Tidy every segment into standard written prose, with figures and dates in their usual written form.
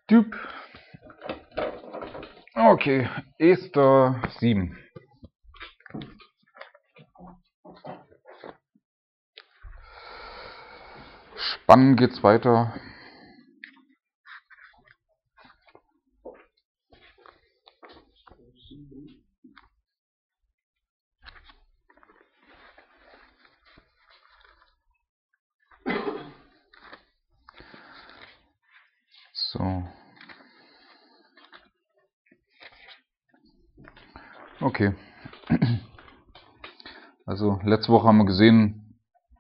Typ. Okay, Esther 7. Spannend geht's weiter. So. Okay. Also letzte Woche haben wir gesehen,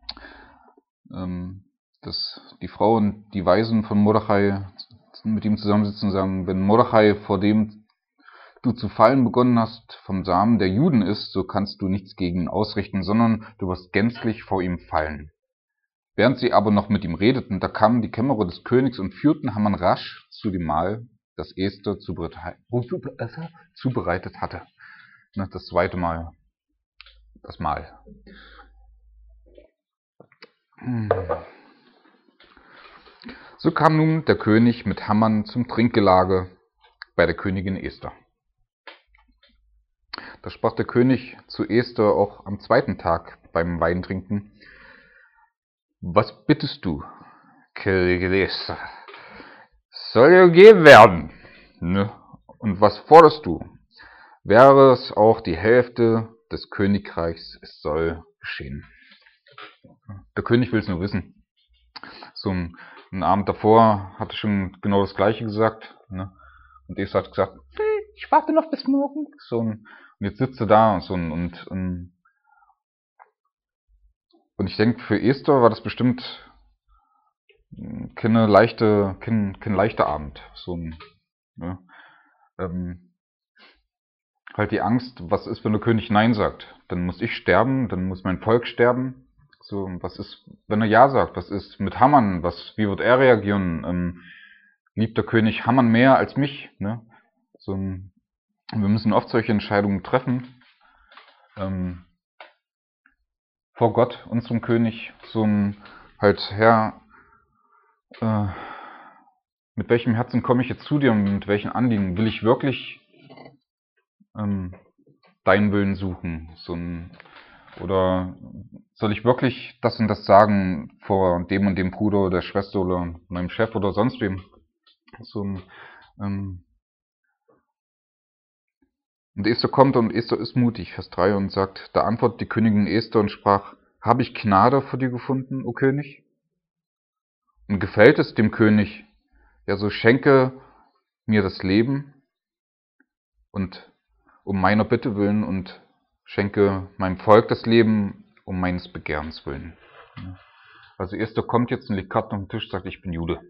dass die Frau und die Weisen von Mordechai mit ihm zusammensitzen und sagen, wenn Mordechai, vor dem du zu fallen begonnen hast, vom Samen der Juden ist, so kannst du nichts gegen ihn ausrichten, sondern du wirst gänzlich vor ihm fallen. Während sie aber noch mit ihm redeten, da kamen die Kämmerer des Königs und führten Haman rasch zu dem Mahl, das Esther zubereitet hatte. Das zweite Mal. Das Mahl. So kam nun der König mit Haman zum Trinkgelage bei der Königin Esther. Da sprach der König zu Esther auch am zweiten Tag beim Weintrinken: Was bittest du, Königin Esther? Soll dir gegeben werden. Ne? Und was forderst du? Wäre es auch die Hälfte des Königreichs, es soll geschehen. Der König will es nur wissen. So einen Abend davor hatte schon genau das Gleiche gesagt. Ne? Und Esther hat gesagt, ich warte noch bis morgen. Und jetzt sitzt er da und ich denke, für Esther war das bestimmt kein leichter Abend. Halt die Angst, was ist, wenn der König Nein sagt? Dann muss ich sterben, dann muss mein Volk sterben. So, was ist, wenn er Ja sagt? Was ist mit Haman? Wie wird er reagieren? Liebt der König Haman mehr als mich? Ne? Wir müssen oft solche Entscheidungen treffen. Vor Gott, unserem König, Herr, mit welchem Herzen komme ich jetzt zu dir und mit welchen Anliegen? Will ich wirklich deinen Willen suchen? Oder soll ich wirklich das und das sagen vor dem und dem Bruder oder der Schwester oder meinem Chef oder sonst wem? Und Esther kommt und Esther ist mutig, Vers 3, und sagt, da antwortet die Königin Esther und sprach, habe ich Gnade vor dir gefunden, o König? Und gefällt es dem König, ja, so schenke mir das Leben und um meiner Bitte willen und schenke meinem Volk das Leben um meines Begehrens willen. Also Esther kommt jetzt und legt Karten auf den Tisch und sagt, ich bin Jude.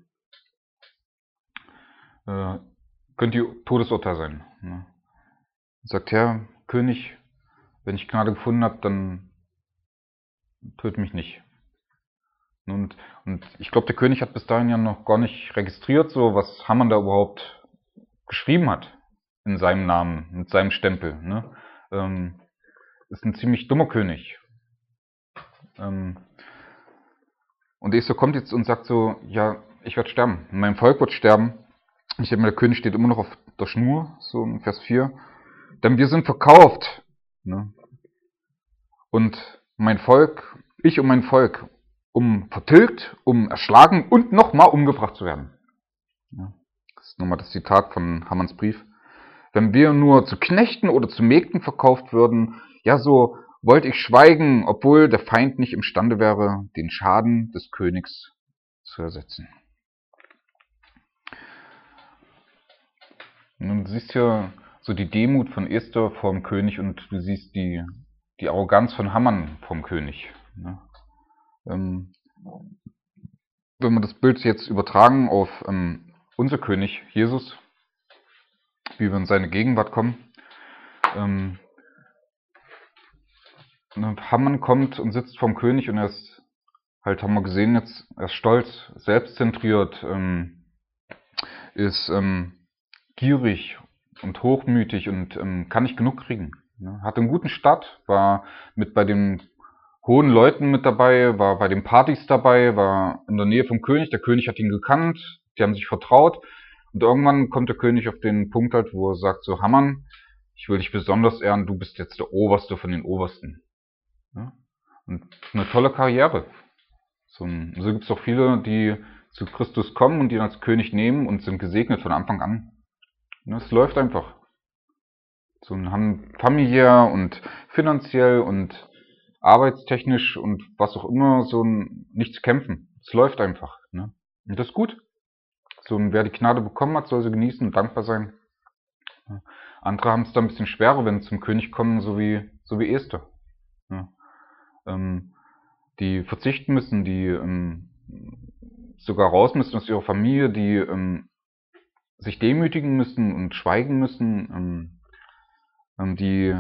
Könnte Todesurteil sein. Ne? Sagt, Herr König, wenn ich Gnade gefunden habe, dann töte mich nicht. Und ich glaube, der König hat bis dahin ja noch gar nicht registriert, so was Haman da überhaupt geschrieben hat in seinem Namen, mit seinem Stempel. Ne? Ist ein ziemlich dummer König. Und Esther kommt jetzt und sagt so, ja, ich werde sterben, mein Volk wird sterben. Ich denke mal, der König steht immer noch auf der Schnur, so in Vers 4. Denn wir sind verkauft. Ne? Und mein Volk, ich und mein Volk, um vertilgt, um erschlagen und nochmal umgebracht zu werden. Ja, das ist nochmal das Zitat von Hamans Brief. Wenn wir nur zu Knechten oder zu Mägden verkauft würden, ja, so wollte ich schweigen, obwohl der Feind nicht imstande wäre, den Schaden des Königs zu ersetzen. Und du siehst ja so die Demut von Esther vorm König und du siehst die Arroganz von Haman vom König. Ne? Wenn wir das Bild jetzt übertragen auf unser König, Jesus, wie wir in seine Gegenwart kommen, Haman kommt und sitzt vorm König und er ist, halt haben wir gesehen jetzt, er ist stolz, selbstzentriert, ist gierig und hochmütig und kann nicht genug kriegen. Ne? Hatte einen guten Start, war mit bei den hohen Leuten mit dabei, war bei den Partys dabei, war in der Nähe vom König. Der König hat ihn gekannt, die haben sich vertraut Und irgendwann kommt der König auf den Punkt halt, wo er sagt so, Haman, ich will dich besonders ehren, du bist jetzt der Oberste von den Obersten. Ja? Und eine tolle Karriere. So gibt es auch viele, die zu Christus kommen und ihn als König nehmen und sind gesegnet von Anfang an. Es läuft einfach. Haben familiär und finanziell und arbeitstechnisch und was auch immer nicht zu kämpfen. Es läuft einfach. Ne? Und das ist gut. Wer die Gnade bekommen hat, soll sie genießen und dankbar sein. Ja. Andere haben es da ein bisschen schwerer, wenn sie zum König kommen, so wie Esther. Ja. Die verzichten müssen, die sogar raus müssen aus ihrer Familie, die sich demütigen müssen und schweigen müssen, die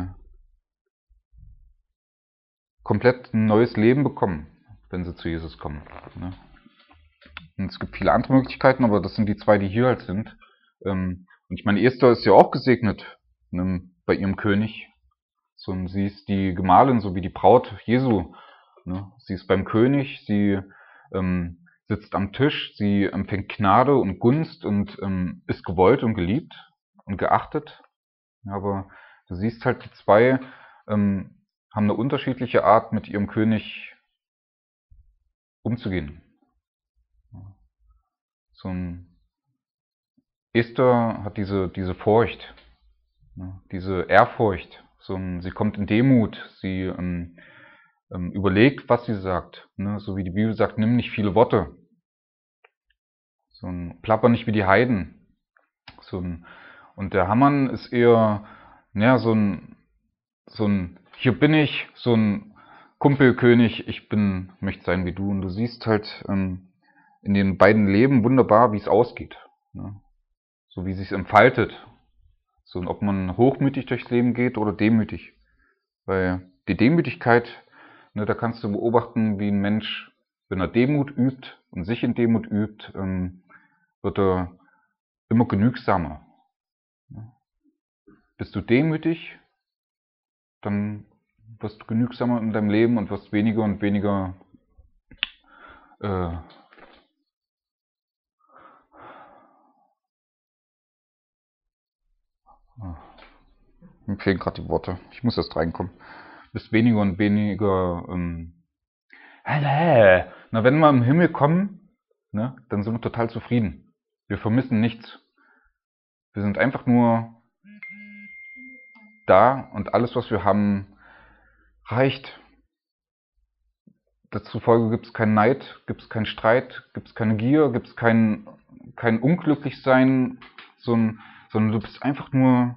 komplett ein neues Leben bekommen, wenn sie zu Jesus kommen. Ne? Und es gibt viele andere Möglichkeiten, aber das sind die zwei, die hier halt sind. Und ich meine, Esther ist ja auch gesegnet, ne, bei ihrem König. Sie ist die Gemahlin, so wie die Braut Jesu. Ne? Sie ist beim König, sie sitzt am Tisch, sie empfängt Gnade und Gunst und ist gewollt und geliebt und geachtet. Aber du siehst halt, die zwei haben eine unterschiedliche Art, mit ihrem König umzugehen. Esther hat diese Furcht, diese Ehrfurcht. Sie kommt in Demut, sie überlegt, was sie sagt. So wie die Bibel sagt, nimm nicht viele Worte. Plapper nicht wie die Heiden. Und der Haman ist eher, hier bin ich, so ein Kumpelkönig, möchte sein wie du. Und du siehst halt in den beiden Leben wunderbar, wie es ausgeht. So wie es sich entfaltet. Und ob man hochmütig durchs Leben geht oder demütig. Weil die Demütigkeit, da kannst du beobachten, wie ein Mensch, wenn er Demut übt und sich in Demut übt, wird er immer genügsamer. Bist du demütig, dann wirst du genügsamer in deinem Leben und wirst weniger und weniger mir fehlen gerade die Worte. Ich muss erst reinkommen. Bist weniger und weniger wenn wir im Himmel kommen, ne, dann sind wir total zufrieden. Wir vermissen nichts. Wir sind einfach nur da und alles, was wir haben, reicht. Dazufolge gibt es keinen Neid, gibt es keinen Streit, gibt es keine Gier, gibt es kein Unglücklichsein, sondern du bist einfach nur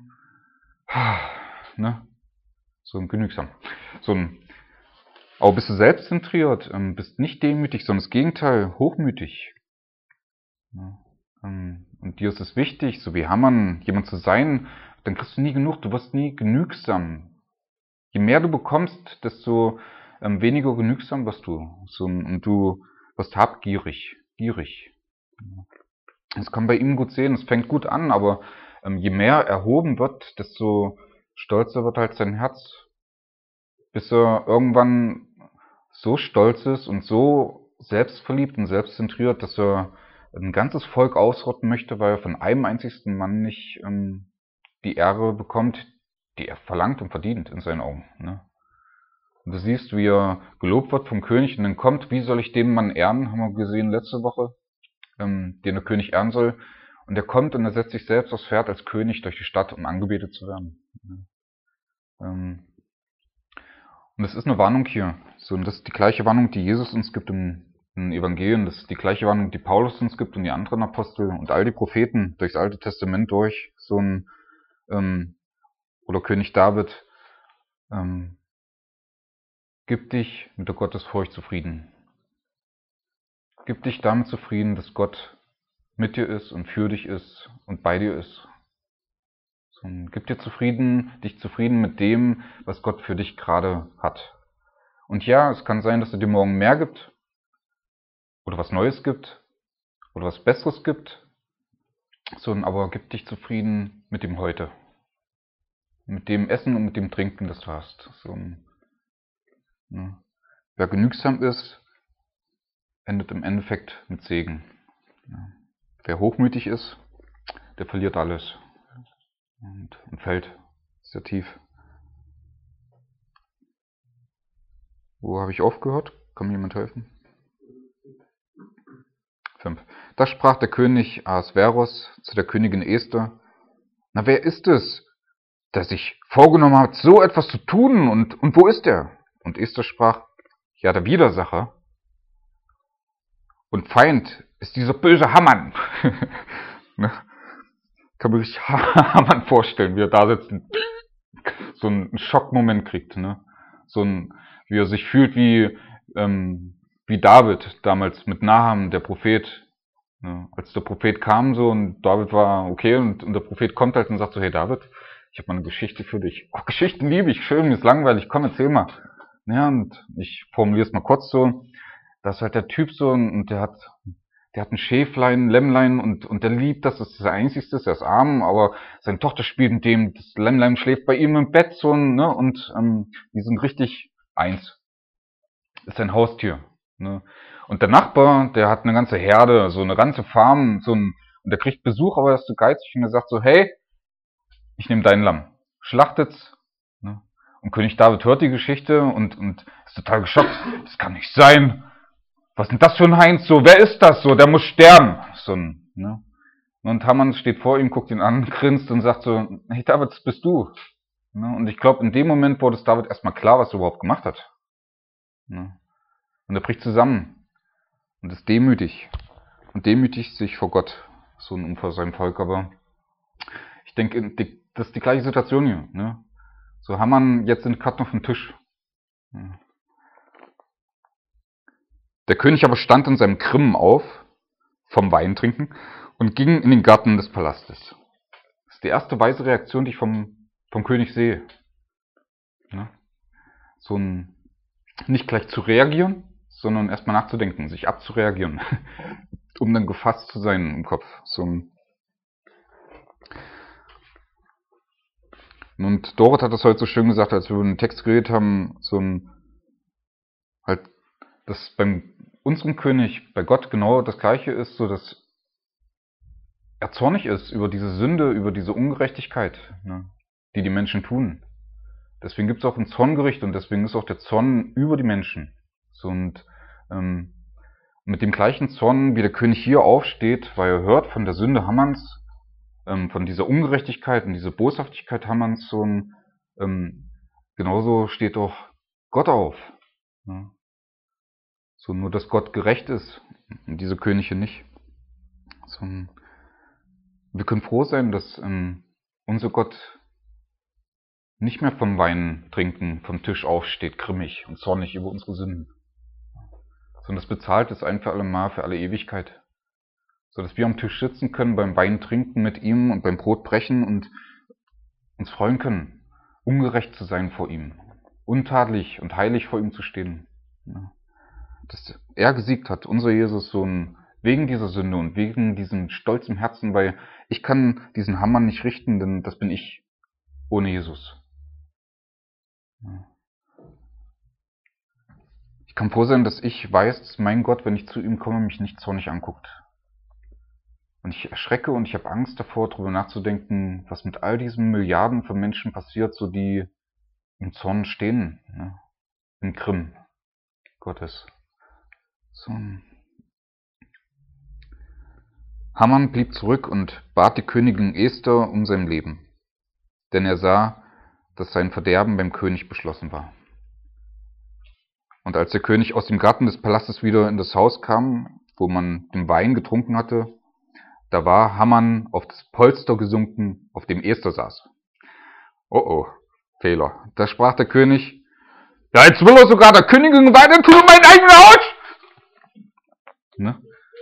genügsam. Aber bist du selbstzentriert, bist nicht demütig, sondern das Gegenteil, hochmütig. Und dir ist es wichtig, so wie Haman, jemand zu sein, dann kriegst du nie genug, du wirst nie genügsam. Je mehr du bekommst, desto weniger genügsam wirst du. Und du wirst habgierig, gierig. Das kann man bei ihm gut sehen, es fängt gut an, aber je mehr erhoben wird, desto stolzer wird halt sein Herz. Bis er irgendwann so stolz ist und so selbstverliebt und selbstzentriert, dass er ein ganzes Volk ausrotten möchte, weil er von einem einzigsten Mann nicht die Ehre bekommt, die er verlangt und verdient in seinen Augen. Ne? Und du siehst, wie er gelobt wird vom König und dann kommt, wie soll ich den Mann ehren, haben wir gesehen letzte Woche, den der König ehren soll. Und er kommt und er setzt sich selbst aufs Pferd als König durch die Stadt, um angebetet zu werden. Und das ist eine Warnung hier. Und das ist die gleiche Warnung, die Jesus uns gibt im Evangelien. Das ist die gleiche Warnung, die Paulus uns gibt und die anderen Apostel und all die Propheten durchs Alte Testament durch. Oder König David. Gib dich mit der Gottesfurcht zufrieden. Gib dich damit zufrieden, dass Gott mit dir ist und für dich ist und bei dir ist. Gib dich zufrieden mit dem, was Gott für dich gerade hat. Und ja, es kann sein, dass er dir morgen mehr gibt oder was Neues gibt oder was Besseres gibt, aber gib dich zufrieden mit dem Heute. Mit dem Essen und mit dem Trinken, das du hast. Wer genügsam ist, endet im Endeffekt mit Segen. Wer hochmütig ist, der verliert alles und fällt sehr tief. Wo habe ich aufgehört? Kann mir jemand helfen? 5. Da sprach der König Ahasveros zu der Königin Esther: Na, wer ist es, der sich vorgenommen hat, so etwas zu tun, und wo ist er? Und Esther sprach: Ja, der Widersacher und Feind ist dieser böse Haman. Ne? Kann man sich Haman vorstellen, wie er da sitzt und so einen Schockmoment kriegt. Ne? Wie er sich fühlt wie David damals mit Nahum, der Prophet. Ne? Als der Prophet kam so und David war okay und der Prophet kommt halt und sagt so: Hey David, ich habe mal eine Geschichte für dich. Oh, Geschichten liebe ich, schön, mir ist langweilig, komm, erzähl mal. Ja, und ich formuliere es mal kurz so. Das ist halt der Typ so und der hat ein Schäflein, ein Lämmlein und der liebt das ist das Einzigste, er ist arm, aber seine Tochter spielt mit dem, das Lämmlein schläft bei ihm im Bett so, ne, und die sind richtig eins. Das ist sein Haustier, ne. Und der Nachbar, der hat eine ganze Herde, so eine ganze Farm, und der kriegt Besuch, aber er ist so geizig und er sagt so: Hey, ich nehme dein Lamm, schlachtet's, ne. Und König David hört die Geschichte und ist total geschockt. Das kann nicht sein. Was ist denn das für ein Heinz? So, wer ist das? So, der muss sterben. So, ne? Und Haman steht vor ihm, guckt ihn an, grinst und sagt so: Hey David, das bist du. Ne? Und ich glaube, in dem Moment wurde es David erstmal klar, was er überhaupt gemacht hat. Ne? Und er bricht zusammen und ist demütig. Und demütigt sich vor Gott so und vor seinem Volk. Aber ich denke, das ist die gleiche Situation hier. Ne? So, Haman jetzt sind Karten auf dem Tisch. Ne? Der König aber stand in seinem Grimm auf, vom Wein trinken, und ging in den Garten des Palastes. Das ist die erste weise Reaktion, die ich vom König sehe. Ne? So nicht gleich zu reagieren, sondern erstmal nachzudenken, sich abzureagieren, um dann gefasst zu sein im Kopf. Und Dorit hat das heute so schön gesagt, als wir über den Text geredet haben, halt, dass bei unserem König, bei Gott genau das Gleiche ist, so dass er zornig ist über diese Sünde, über diese Ungerechtigkeit, ne, die Menschen tun. Deswegen gibt es auch ein Zorngericht und deswegen ist auch der Zorn über die Menschen. So, und mit dem gleichen Zorn, wie der König hier aufsteht, weil er hört von der Sünde Hamans, von dieser Ungerechtigkeit und dieser Boshaftigkeit Hamans, genauso steht auch Gott auf. Ne? So, nur dass Gott gerecht ist und diese Könige nicht. So, wir können froh sein, dass unser Gott nicht mehr vom Wein trinken vom Tisch aufsteht, grimmig und zornig über unsere Sünden, sondern das bezahlt es ein für alle Mal, für alle Ewigkeit, so dass wir am Tisch sitzen können, beim Wein trinken mit ihm und beim Brot brechen und uns freuen können, ungerecht zu sein vor ihm, untadelig und heilig vor ihm zu stehen. Dass er gesiegt hat, unser Jesus, wegen dieser Sünde und wegen diesem Stolz im Herzen, weil ich kann diesen Hammer nicht richten, denn das bin ich ohne Jesus. Ich kann froh sein, dass ich weiß, dass mein Gott, wenn ich zu ihm komme, mich nicht zornig anguckt. Und ich erschrecke und ich habe Angst davor, darüber nachzudenken, was mit all diesen Milliarden von Menschen passiert, so die im Zorn stehen, ne? Im Grimm Gottes. So. Haman blieb zurück und bat die Königin Esther um sein Leben, denn er sah, dass sein Verderben beim König beschlossen war. Und als der König aus dem Garten des Palastes wieder in das Haus kam, wo man den Wein getrunken hatte, da war Haman auf das Polster gesunken, auf dem Esther saß. Oh oh, Fehler. Da sprach der König: Ja, jetzt will er sogar der Königin Wein tun in mein eigenes Haus! Ne?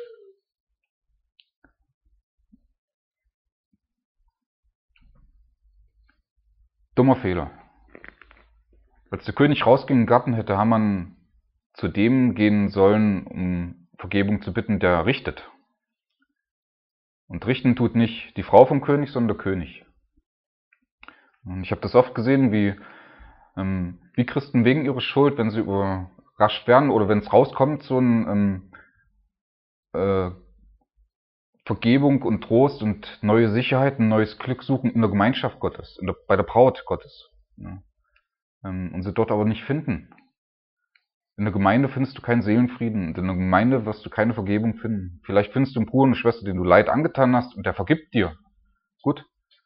Dummer Fehler. Als der König rausging im Garten, hätte Haman zu dem gehen sollen, um Vergebung zu bitten, der richtet. Und richten tut nicht die Frau vom König, sondern der König. Und ich habe das oft gesehen, wie Christen wegen ihrer Schuld, wenn sie überrascht werden oder wenn es rauskommt, Vergebung und Trost und neue Sicherheit, ein neues Glück suchen in der Gemeinschaft Gottes, bei der Braut Gottes. Ja. Und sie dort aber nicht finden. In der Gemeinde findest du keinen Seelenfrieden und in der Gemeinde wirst du keine Vergebung finden. Vielleicht findest du einen Bruder und eine Schwester, denen du Leid angetan hast und der vergibt dir. Gut.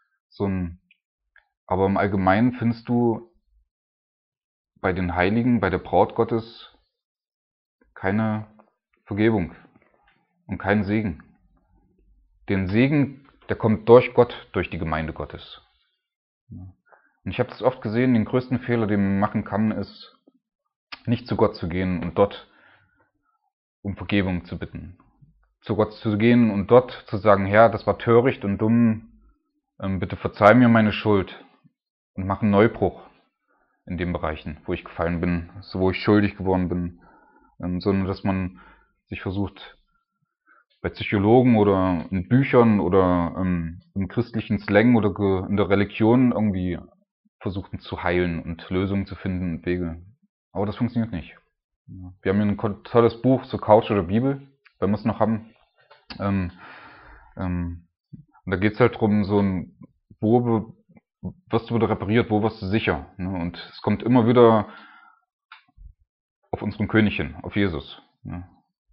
Aber im Allgemeinen findest du bei den Heiligen, bei der Braut Gottes keine Vergebung und keinen Segen. Den Segen, der kommt durch Gott, durch die Gemeinde Gottes. Und ich habe das oft gesehen, den größten Fehler, den man machen kann, ist, nicht zu Gott zu gehen und dort um Vergebung zu bitten. Zu Gott zu gehen und dort zu sagen, Herr, das war töricht und dumm, bitte verzeih mir meine Schuld und mach einen Neubruch in den Bereichen, wo ich gefallen bin, so wo ich schuldig geworden bin, sondern dass man sich versucht, bei Psychologen oder in Büchern oder im christlichen Slang oder in der Religion irgendwie versuchen zu heilen und Lösungen zu finden und Wege. Aber das funktioniert nicht. Wir haben hier ein tolles Buch, so Couch oder Bibel, wenn wir es noch haben. Und da geht es halt darum, wo wirst du wieder repariert, wo wirst du sicher. Ne? Und es kommt immer wieder auf unseren König hin, auf Jesus. Ne?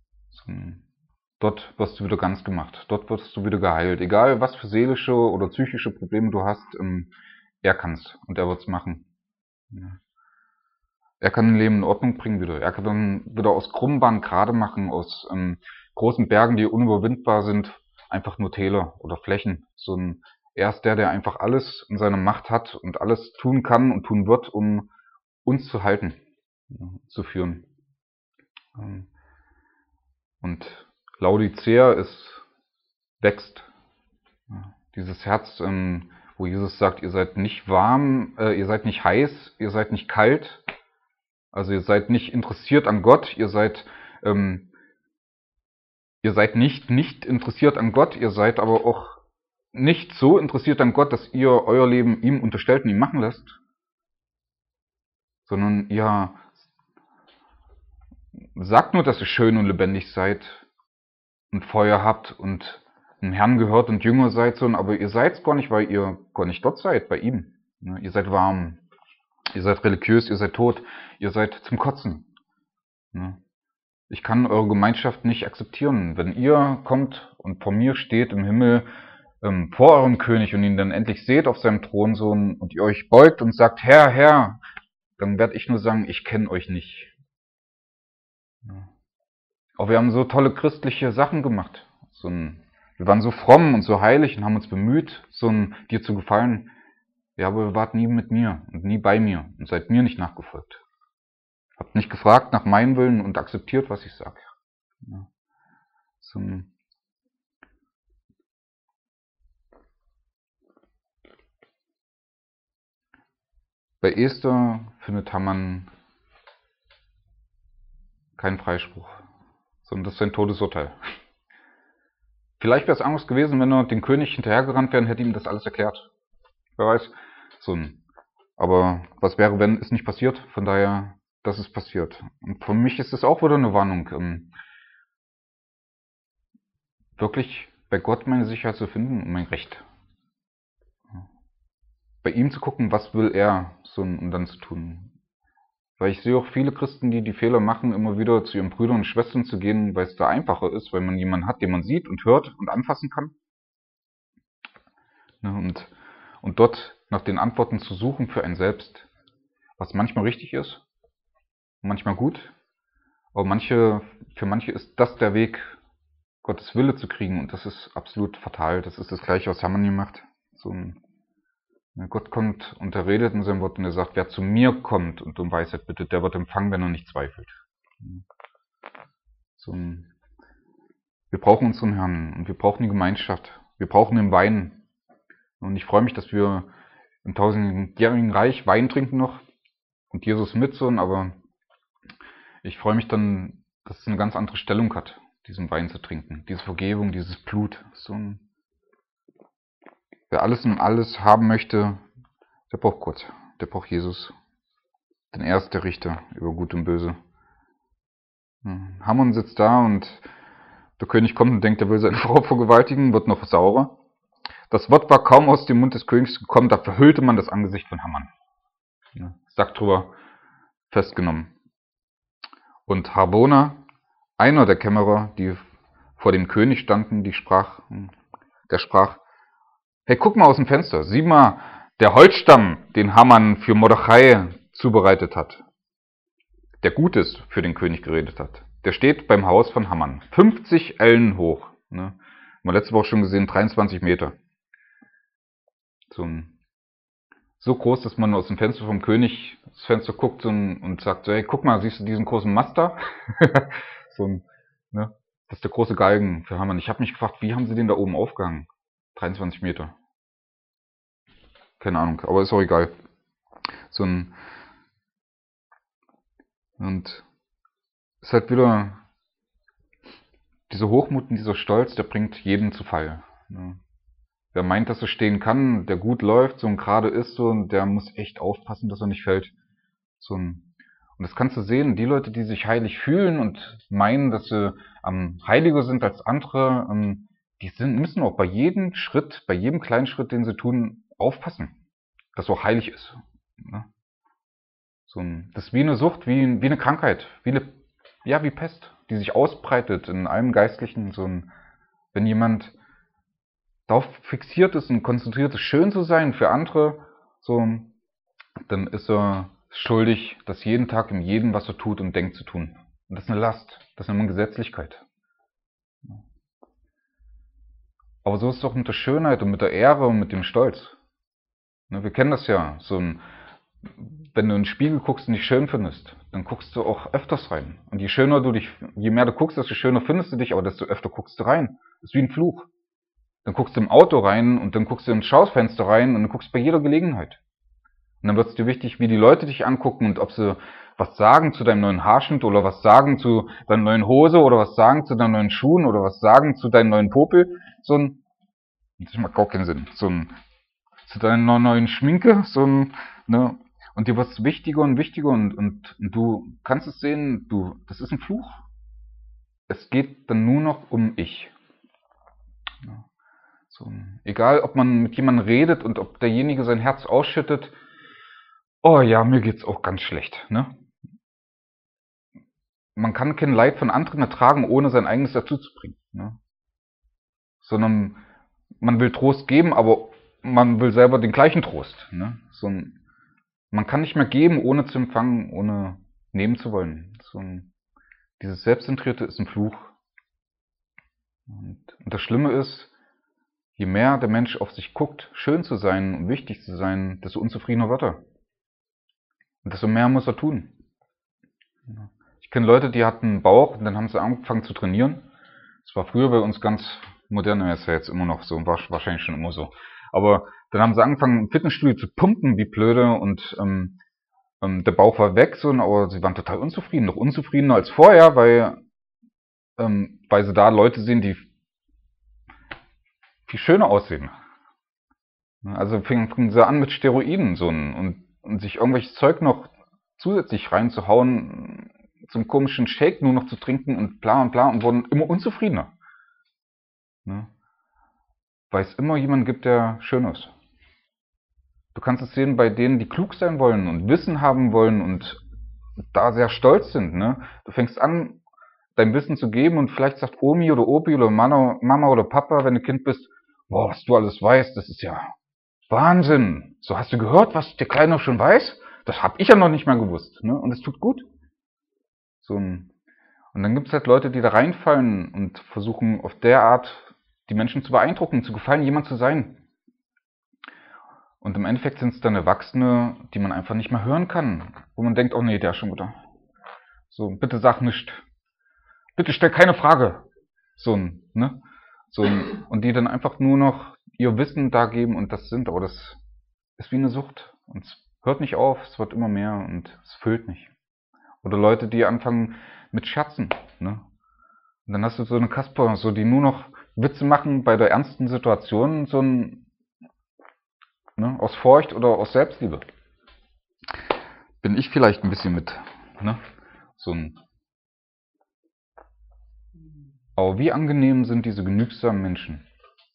Dort wirst du wieder ganz gemacht, dort wirst du wieder geheilt. Egal, was für seelische oder psychische Probleme du hast, er kann's und er wird's machen. Ja. Er kann ein Leben in Ordnung bringen wieder. Er kann dann wieder aus krummen Bahnen gerade machen, aus großen Bergen, die unüberwindbar sind, einfach nur Täler oder Flächen. Er ist der einfach alles in seiner Macht hat und alles tun kann und tun wird, um uns zu halten, zu führen. Und Laodicea wächst. Dieses Herz, wo Jesus sagt, ihr seid nicht warm, ihr seid nicht heiß, ihr seid nicht kalt, also ihr seid nicht interessiert an Gott, ihr seid nicht interessiert an Gott, ihr seid aber auch nicht so interessiert an Gott, dass ihr euer Leben ihm unterstellt und ihm machen lasst, sondern ihr sagt nur, dass ihr schön und lebendig seid und Feuer habt und dem Herrn gehört und Jünger seid, aber ihr seid's gar nicht, weil ihr gar nicht dort seid, bei ihm. Ihr seid warm, ihr seid religiös, ihr seid tot, ihr seid zum Kotzen. Ich kann eure Gemeinschaft nicht akzeptieren. Wenn ihr kommt und vor mir steht im Himmel, vor eurem König und ihn dann endlich seht auf seinem Thron und ihr euch beugt und sagt, Herr, Herr, dann werde ich nur sagen, ich kenne euch nicht. Aber wir haben so tolle christliche Sachen gemacht. Wir waren so fromm und so heilig und haben uns bemüht, dir zu gefallen. Ja, aber ihr wart nie mit mir und nie bei mir und seid mir nicht nachgefolgt. Habt nicht gefragt nach meinem Willen und akzeptiert, was ich sage. Ja. Bei Esther findet Haman keinen Freispruch, sondern das ist sein Todesurteil. Vielleicht wäre es anders gewesen, wenn er dem König hinterhergerannt wäre und hätte ihm das alles erklärt. Wer weiß. Aber was wäre, wenn es nicht passiert? Von daher, das ist passiert. Und für mich ist es auch wieder eine Warnung, wirklich bei Gott meine Sicherheit zu finden und mein Recht. Bei ihm zu gucken, was will er, und dann zu tun. Weil ich sehe auch viele Christen, die Fehler machen, immer wieder zu ihren Brüdern und Schwestern zu gehen, weil es da einfacher ist, weil man jemanden hat, den man sieht und hört und anfassen kann. Und dort nach den Antworten zu suchen für einen selbst, was manchmal richtig ist, manchmal gut, aber für manche ist das der Weg, Gottes Wille zu kriegen, und das ist absolut fatal. Das ist das Gleiche, was Haman gemacht. Gott kommt und er redet in seinem Wort und er sagt, wer zu mir kommt und um Weisheit bittet, der wird empfangen, wenn er nicht zweifelt. Wir brauchen unseren Herrn und wir brauchen die Gemeinschaft. Wir brauchen den Wein. Und ich freue mich, dass wir im tausendjährigen Reich Wein trinken noch und Jesus mit, aber ich freue mich dann, dass es eine ganz andere Stellung hat, diesen Wein zu trinken. Diese Vergebung, dieses Blut. Wer alles und alles haben möchte, der braucht Gott, der braucht Jesus. Denn er ist der Richter über Gut und Böse. Haman sitzt da und Der König kommt und denkt, er will seine Frau vergewaltigen, wird noch saurer. Das Wort war kaum aus dem Mund des Königs gekommen, da verhüllte man das Angesicht von Haman. Ja, Sack drüber festgenommen. Und Harbona, einer der Kämmerer, die vor dem König standen, der sprach, hey, guck mal aus dem Fenster, sieh mal, der Holzstamm, den Haman für Mordechai zubereitet hat, der Gutes für den König geredet hat, der steht beim Haus von Haman, 50 Ellen hoch. Ne? Haben wir letzte Woche schon gesehen, 23 Meter. So groß, dass man aus dem Fenster vom König das Fenster guckt und sagt, so, hey, guck mal, siehst du diesen großen Mast da? Ne? Das ist der große Galgen für Haman. Ich habe mich gefragt, wie haben sie den da oben aufgehangen? 23 Meter. Keine Ahnung, aber ist auch egal. Und es ist halt wieder dieser Hochmut und dieser Stolz, der bringt jeden zu Fall. Ne? Wer meint, dass er stehen kann, der gut läuft, so und gerade ist, so, und der muss echt aufpassen, dass er nicht fällt. Und das kannst du sehen, die Leute, die sich heilig fühlen und meinen, dass sie heiliger sind als andere, müssen auch bei jedem Schritt, bei jedem kleinen Schritt, den sie tun, aufpassen, dass er auch heilig ist. Ne? Das ist wie eine Sucht, wie eine Krankheit, wie Pest, die sich ausbreitet in allem Geistlichen. Wenn jemand darauf fixiert ist und konzentriert ist, schön zu sein für andere, dann ist er schuldig, das jeden Tag in jedem, was er tut und denkt, zu tun. Und das ist eine Last, das ist eine Gesetzlichkeit. Aber so ist es doch mit der Schönheit und mit der Ehre und mit dem Stolz. Wir kennen das ja, wenn du in den Spiegel guckst und dich schön findest, dann guckst du auch öfters rein. Und je mehr du guckst, desto schöner findest du dich, aber desto öfter guckst du rein. Das ist wie ein Fluch. Dann guckst du im Auto rein und dann guckst du ins Schaufenster rein und dann guckst du bei jeder Gelegenheit. Und dann wird es dir wichtig, wie die Leute dich angucken und ob sie was sagen zu deinem neuen Haarschnitt oder was sagen zu deiner neuen Hose oder was sagen zu deinen neuen Schuhen oder was sagen zu deinem neuen Popel. Das macht gar keinen Sinn. Zu deiner neuen Schminke, ne? Und dir wird es wichtiger und wichtiger und du kannst es sehen, das ist ein Fluch. Es geht dann nur noch um ich. Ja. Egal, ob man mit jemandem redet und ob derjenige sein Herz ausschüttet, oh ja, mir geht's auch ganz schlecht. Ne? Man kann kein Leid von anderen ertragen, ohne sein eigenes dazuzubringen. Ne? Sondern man will Trost geben, aber man will selber den gleichen Trost. Ne? Man kann nicht mehr geben, ohne zu empfangen, ohne nehmen zu wollen. Dieses Selbstzentrierte ist ein Fluch. Und das Schlimme ist, je mehr der Mensch auf sich guckt, schön zu sein und wichtig zu sein, desto unzufriedener wird er. Und desto mehr muss er tun. Ich kenne Leute, die hatten einen Bauch und dann haben sie angefangen zu trainieren. Das war früher bei uns ganz modern, ist ja jetzt immer noch so, war wahrscheinlich schon immer so. Aber dann haben sie angefangen, im Fitnessstudio zu pumpen, wie blöde, und der Bauch war weg, aber sie waren total unzufrieden, noch unzufriedener als vorher, weil sie da Leute sehen, die viel schöner aussehen. Also fingen sie an mit Steroiden und sich irgendwelches Zeug noch zusätzlich reinzuhauen, zum komischen Shake nur noch zu trinken und bla und wurden immer unzufriedener. Ne? Weil es immer jemanden gibt, der schön ist. Du kannst es sehen bei denen, die klug sein wollen und Wissen haben wollen und da sehr stolz sind. Ne? Du fängst an, dein Wissen zu geben und vielleicht sagt Omi oder Opi oder Mama oder Papa, wenn du Kind bist, boah, was du alles weißt, das ist ja Wahnsinn. So, hast du gehört, was der Kleine schon weiß? Das habe ich ja noch nicht mal gewusst. Ne? Und es tut gut. Und dann gibt es halt Leute, die da reinfallen und versuchen auf der Art die Menschen zu beeindrucken, zu gefallen, jemand zu sein. Und im Endeffekt sind es dann Erwachsene, die man einfach nicht mehr hören kann. Wo man denkt, oh nee, der ist schon wieder. Bitte sag nichts. Bitte stell keine Frage. Ne? Und die dann einfach nur noch ihr Wissen da geben und das sind, aber das ist wie eine Sucht. Und es hört nicht auf, es wird immer mehr und es füllt nicht. Oder Leute, die anfangen mit Scherzen. Ne? Und dann hast du so eine Kasper, die nur noch Witze machen bei der ernsten Situation, ne, aus Furcht oder aus Selbstliebe. Bin ich vielleicht ein bisschen mit. Ne? Aber wie angenehm sind diese genügsamen Menschen,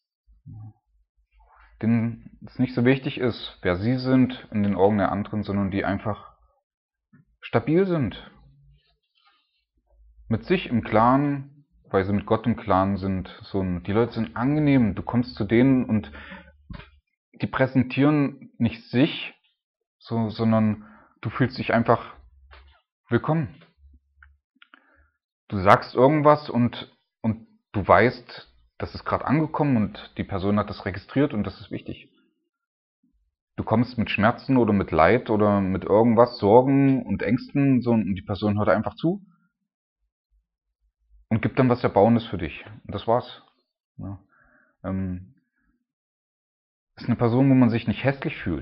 denen es nicht so wichtig ist, wer sie sind in den Augen der anderen, sondern die einfach stabil sind, mit sich im Klaren, weil sie mit Gott im Klaren sind. Die Leute sind angenehm, du kommst zu denen und die präsentieren nicht sich, sondern du fühlst dich einfach willkommen. Du sagst irgendwas und du weißt, das ist gerade angekommen und die Person hat das registriert und das ist wichtig. Du kommst mit Schmerzen oder mit Leid oder mit irgendwas, Sorgen und Ängsten, und die Person hört einfach zu und gibt dann was Erbauendes für dich. Und das war's. Ja. Ist eine Person, wo man sich nicht hässlich fühlt.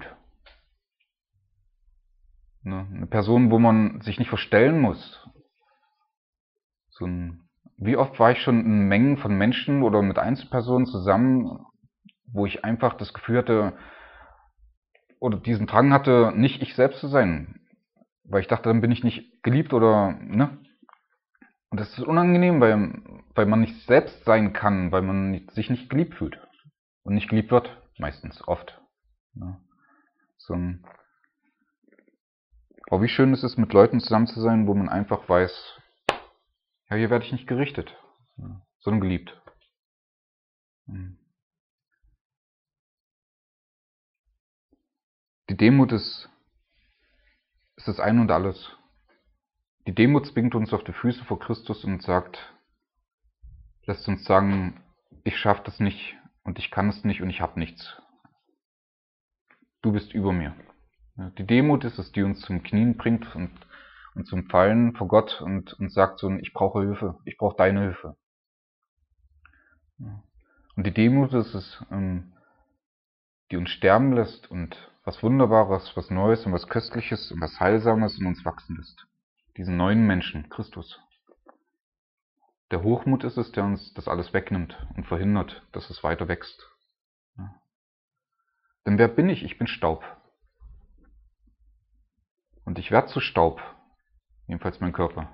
Ne? Eine Person, wo man sich nicht verstellen muss. Wie oft war ich schon in Mengen von Menschen oder mit Einzelpersonen zusammen, wo ich einfach das Gefühl hatte oder diesen Drang hatte, nicht ich selbst zu sein. Weil ich dachte, dann bin ich nicht geliebt oder, ne? Und das ist unangenehm, weil man nicht selbst sein kann, weil man sich nicht geliebt fühlt. Und nicht geliebt wird, meistens, oft. Ja. Aber wie schön ist es, mit Leuten zusammen zu sein, wo man einfach weiß, ja, hier werde ich nicht gerichtet, sondern geliebt. Die Demut ist das Ein und Alles. Die Demut zwingt uns auf die Füße vor Christus und lässt uns sagen, ich schaffe das nicht und ich kann es nicht und ich habe nichts. Du bist über mir. Die Demut ist es, die uns zum Knien bringt und zum Fallen vor Gott und sagt so, ich brauche Hilfe, ich brauche deine Hilfe. Und die Demut ist es, die uns sterben lässt und was Wunderbares, was Neues und was Köstliches und was Heilsames in uns wachsen lässt. Diesen neuen Menschen, Christus. Der Hochmut ist es, der uns das alles wegnimmt und verhindert, dass es weiter wächst. Denn wer bin ich? Ich bin Staub. Und ich werde zu Staub. Jedenfalls mein Körper.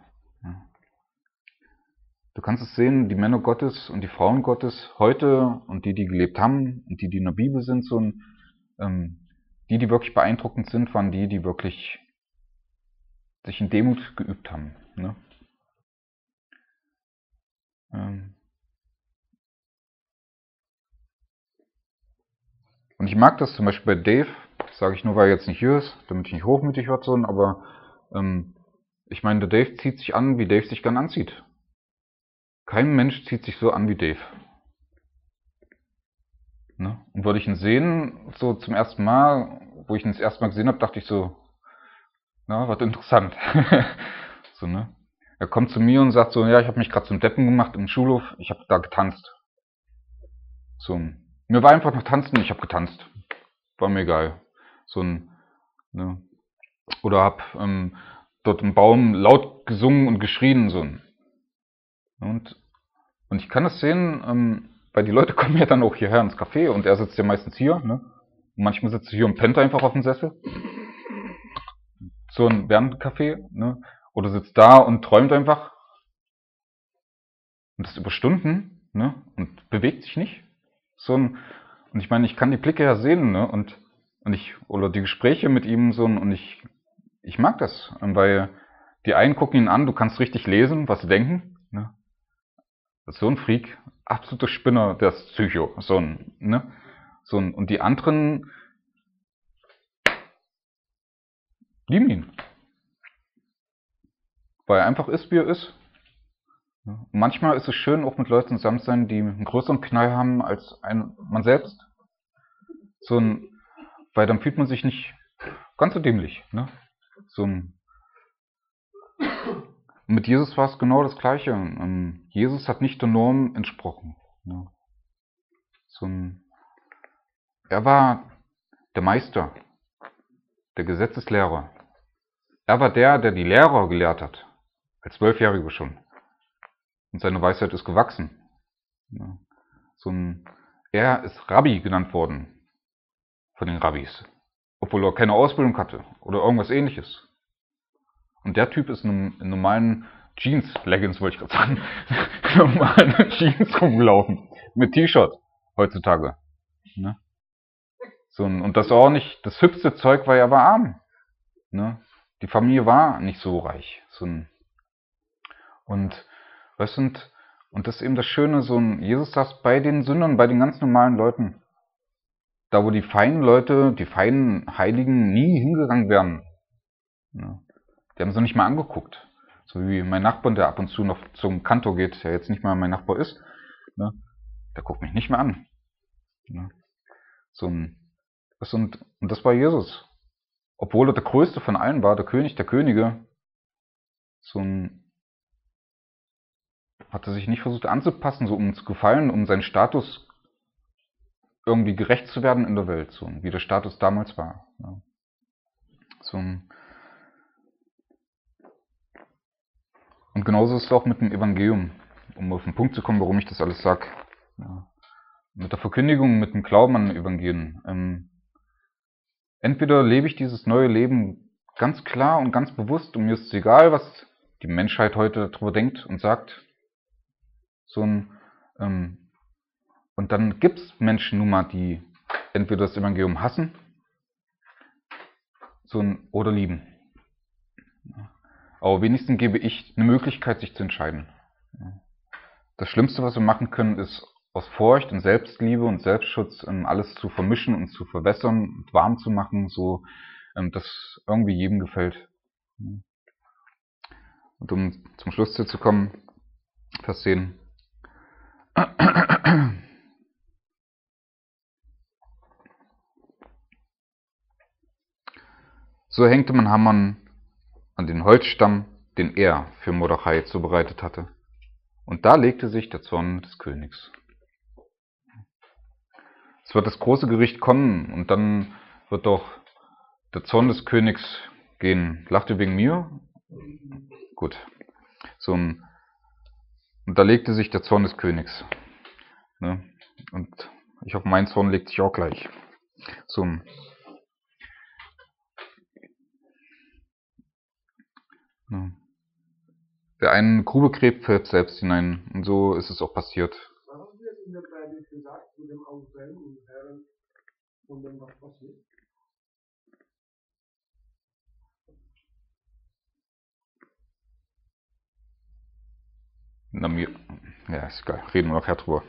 Du kannst es sehen, die Männer Gottes und die Frauen Gottes heute und die gelebt haben und die in der Bibel sind, die wirklich beeindruckend sind, waren die wirklich sich in Demut geübt haben. Ne? Und ich mag das zum Beispiel bei Dave, das sage ich nur, weil er jetzt nicht hier ist, damit ich nicht hochmütig werde, aber ich meine, der Dave zieht sich an, wie Dave sich gern anzieht. Kein Mensch zieht sich so an wie Dave. Ne? Und würde ich ihn sehen, so zum ersten Mal, wo ich ihn das erste Mal gesehen habe, dachte ich so, na, was interessant. Ne? Er kommt zu mir und sagt so, ja, ich habe mich gerade zum Deppen gemacht im Schulhof, ich habe da getanzt. Mir war einfach nach Tanzen, ich habe getanzt. War mir egal. Ne? Oder habe dort im Baum laut gesungen und geschrien. Und ich kann das sehen, weil die Leute kommen ja dann auch hierher ins Café und er sitzt ja meistens hier. Ne? Und manchmal sitzt er hier und pennt einfach auf dem Sessel. Während Café. Ne? Oder sitzt da und träumt einfach. Und das über Stunden. Ne? Und bewegt sich nicht. Und ich meine, ich kann die Blicke ja sehen. Ne? Oder die Gespräche mit ihm und ich mag das. Weil die einen gucken ihn an, du kannst richtig lesen, was sie denken. Ne? Das ist so ein Freak, absoluter Spinner, der ist Psycho. Und die anderen lieben ihn. Weil er einfach ist, wie er ist. Und manchmal ist es schön, auch mit Leuten zusammen zu sein, die einen größeren Knall haben als man selbst. Weil dann fühlt man sich nicht ganz so dämlich. Ne? Mit Jesus war es genau das Gleiche. Jesus hat nicht der Norm entsprochen. Ne? Er war der Meister, der Gesetzeslehrer. Er war der die Lehrer gelehrt hat. Als 12-Jähriger schon. Und seine Weisheit ist gewachsen. Ja. Er ist Rabbi genannt worden. Von den Rabbis. Obwohl er keine Ausbildung hatte. Oder irgendwas ähnliches. Und der Typ ist in normalen Jeans-Leggings wollte ich gerade sagen, normale Jeans rumgelaufen. Mit T-Shirt heutzutage. Ne? So, und das auch nicht, das hübschste Zeug, weil er war arm. Ne? Die Familie war nicht so reich. Und, weißt du, und das ist eben das Schöne, Jesus saß bei den Sündern, bei den ganz normalen Leuten. Da, wo die feinen Leute, die feinen Heiligen nie hingegangen wären. Ne? Die haben sie nicht mal angeguckt. So wie mein Nachbar, der ab und zu noch zum Kantor geht, der jetzt nicht mal mein Nachbar ist. Ne? Der guckt mich nicht mehr an. Ne? Und das war Jesus. Obwohl er der Größte von allen war, der König der Könige, hat er sich nicht versucht anzupassen, so um zu gefallen, um seinen Status irgendwie gerecht zu werden in der Welt, so wie der Status damals war. Ja. Und genauso ist es auch mit dem Evangelium, um auf den Punkt zu kommen, warum ich das alles sage. Ja. Mit der Verkündigung, mit dem Glauben an Evangelien. Entweder lebe ich dieses neue Leben ganz klar und ganz bewusst und mir ist es egal, was die Menschheit heute darüber denkt und sagt. Und dann gibt es Menschen nun mal, die entweder das Evangelium hassen oder lieben. Aber wenigstens gebe ich eine Möglichkeit, sich zu entscheiden. Das Schlimmste, was wir machen können, ist aus Furcht und Selbstliebe und Selbstschutz alles zu vermischen und zu verwässern und warm zu machen, so dass irgendwie jedem gefällt. Und um zum Schluss zu kommen, Vers 10. So hängte man Haman an den Holzstamm, den er für Mordechai zubereitet hatte. Und da legte sich der Zorn des Königs. Es wird das große Gericht kommen und dann wird doch der Zorn des Königs gehen. Lacht ihr wegen mir? Gut. Und da legte sich der Zorn des Königs. Ne? Und ich hoffe, mein Zorn legt sich auch gleich. Ne? Wer eine Grube gräbt, fällt selbst hinein. Und so ist es auch passiert. Was wird in der Predigt gesagt zu dem Auswählen und Herren und dem was passiert? Ja, ist egal. Reden wir nachher drüber.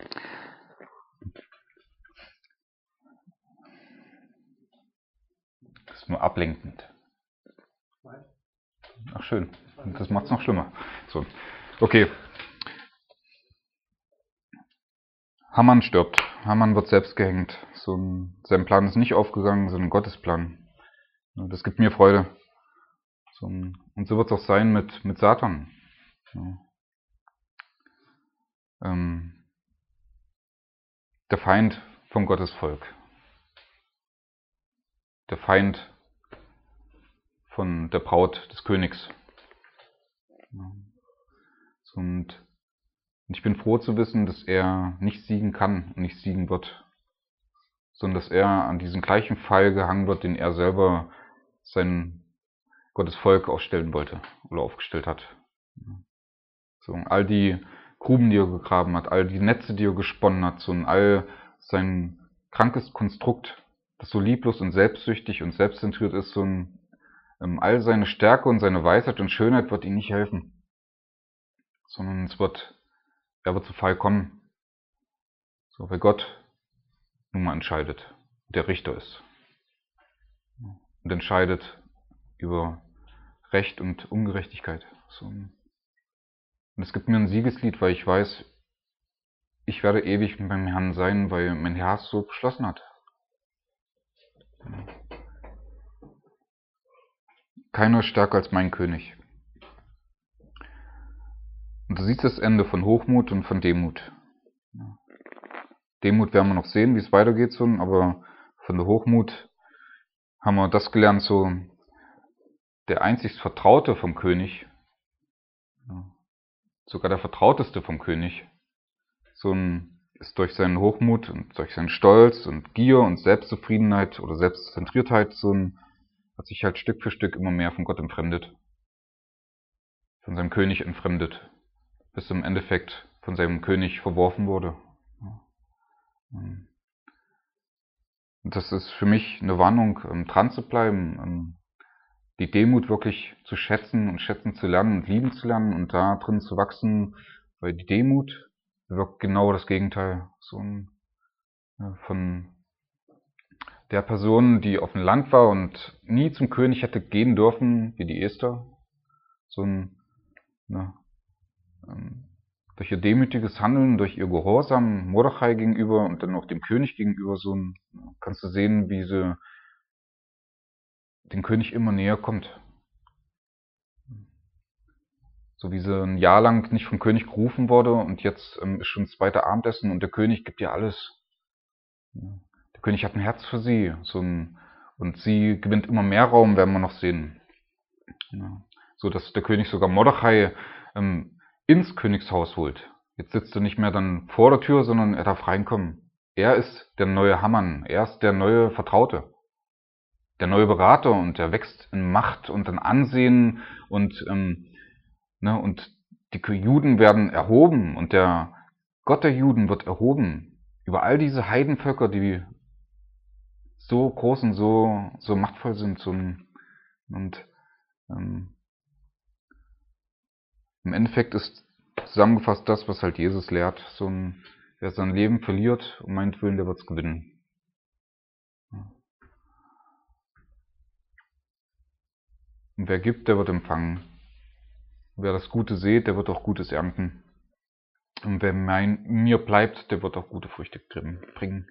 Das ist nur ablenkend. Ach schön. Das macht es noch schlimmer. So. Okay. Haman stirbt. Haman wird selbst gehängt. Sein Plan ist nicht aufgegangen, sondern Gottes Plan. Das gibt mir Freude. Und so wird es auch sein mit Satan. Der Feind von Gottes Volk. Der Feind von der Braut des Königs. Und ich bin froh zu wissen, dass er nicht siegen kann und nicht siegen wird, sondern dass er an diesen gleichen Pfeil gehangen wird, den er selber sein Gottes Volk aufstellen wollte oder aufgestellt hat. All die Gruben, die er gegraben hat, all die Netze, die er gesponnen hat, all sein krankes Konstrukt, das so lieblos und selbstsüchtig und selbstzentriert ist, all seine Stärke und seine Weisheit und Schönheit wird ihm nicht helfen, sondern er wird zu Fall kommen, weil Gott nun mal entscheidet, der Richter ist und entscheidet über Recht und Ungerechtigkeit. Und es gibt mir ein Siegeslied, weil ich weiß, ich werde ewig mit meinem Herrn sein, weil mein Herr es so beschlossen hat. Keiner ist stärker als mein König. Und du siehst das Ende von Hochmut und von Demut. Demut werden wir noch sehen, wie es weitergeht, aber von der Hochmut haben wir das gelernt, der einzigst Vertraute vom König, sogar der Vertrauteste vom König, ist durch seinen Hochmut und durch seinen Stolz und Gier und Selbstzufriedenheit oder Selbstzentriertheit hat sich halt Stück für Stück immer mehr von Gott entfremdet. von seinem König entfremdet, bis im Endeffekt von seinem König verworfen wurde. Und das ist für mich eine Warnung, dran zu bleiben, die Demut wirklich zu schätzen und schätzen zu lernen und lieben zu lernen und da drin zu wachsen, weil die Demut wirkt genau das Gegenteil. Von der Person, die auf dem Land war und nie zum König hätte gehen dürfen, wie die Esther, durch ihr demütiges Handeln, durch ihr Gehorsam Mordechai gegenüber und dann auch dem König gegenüber, kannst du sehen, wie sie dem König immer näher kommt. So wie sie ein Jahr lang nicht vom König gerufen wurde und jetzt ist schon das zweite Abendessen und der König gibt ihr alles. Der König hat ein Herz für sie, und sie gewinnt immer mehr Raum, werden wir noch sehen. So dass der König sogar Mordechai ins Königshaus holt. Jetzt sitzt er nicht mehr dann vor der Tür, sondern er darf reinkommen. Er ist der neue Haman, er ist der neue Vertraute, der neue Berater, und er wächst in Macht und in Ansehen und die Juden werden erhoben und der Gott der Juden wird erhoben über all diese Heidenvölker, die so groß und so machtvoll sind. Und im Endeffekt ist zusammengefasst das, was halt Jesus lehrt. Wer sein Leben verliert, um meinetwillen, der wird es gewinnen. Und wer gibt, der wird empfangen. Wer das Gute sät, der wird auch Gutes ernten. Und wer mir bleibt, der wird auch gute Früchte bringen.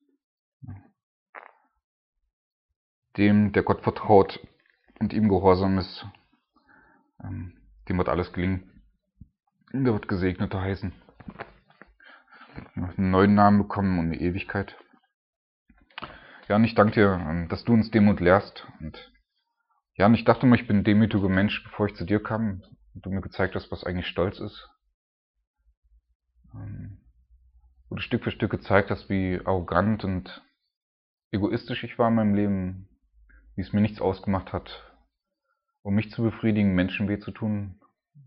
Dem, der Gott vertraut und ihm gehorsam ist, dem wird alles gelingen. Der wird Gesegneter heißen. Einen neuen Namen bekommen und eine Ewigkeit. Ja, und ich danke dir, dass du uns Demut lehrst. Und ich dachte immer, ich bin ein demütiger Mensch, bevor ich zu dir kam und du mir gezeigt hast, was eigentlich Stolz ist. Wo du Stück für Stück gezeigt hast, wie arrogant und egoistisch ich war in meinem Leben, wie es mir nichts ausgemacht hat, um mich zu befriedigen, Menschen weh zu tun.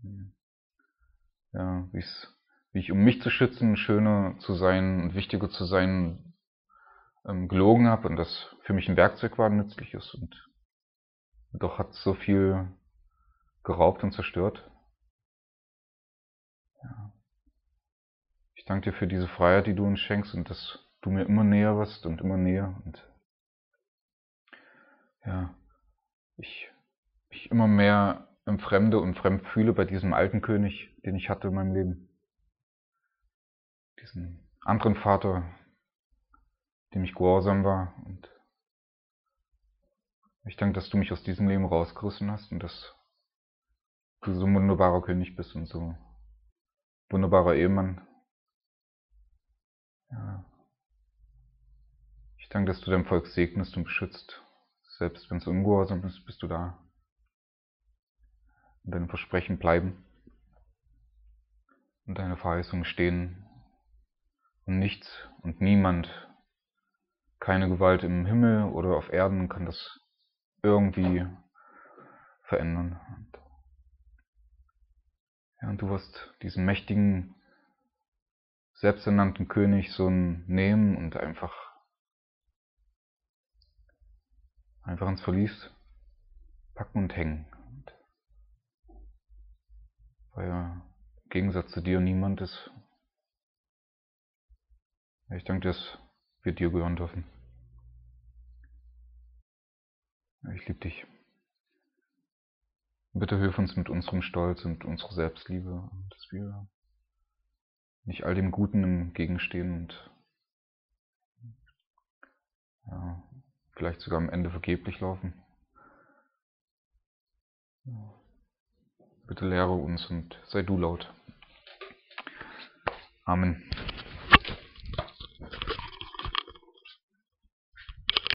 Ja, wie ich, um mich zu schützen, schöner zu sein und wichtiger zu sein, gelogen habe und das für mich ein Werkzeug war, ein nützliches. Und doch hat es so viel geraubt und zerstört. Ja. Ich danke dir für diese Freiheit, die du uns schenkst und dass du mir immer näher wirst und immer näher. Und ja, ich mich immer mehr entfremde und fremd fühle bei diesem alten König, den ich hatte in meinem Leben. Diesen anderen Vater, dem ich gehorsam war. Und ich danke, dass du mich aus diesem Leben rausgerissen hast und dass du so ein wunderbarer König bist und so wunderbarer Ehemann. Ja. Ich danke, dass du dein Volk segnest und beschützt. Selbst wenn es ungehorsam ist, bist du da. Und deine Versprechen bleiben. Und deine Verheißungen stehen. Und nichts und niemand, keine Gewalt im Himmel oder auf Erden kann das irgendwie verändern. Und du wirst diesen mächtigen, selbsternannten König nehmen und einfach ins Verlies packen und hängen. Weil er im Gegensatz zu dir niemand ist. Ich danke dir, dass wir dir gehören dürfen. Ich liebe dich. Bitte hilf uns mit unserem Stolz und unserer Selbstliebe, dass wir nicht all dem Guten entgegenstehen und vielleicht sogar am Ende vergeblich laufen. Bitte lehre uns und sei du laut. Amen.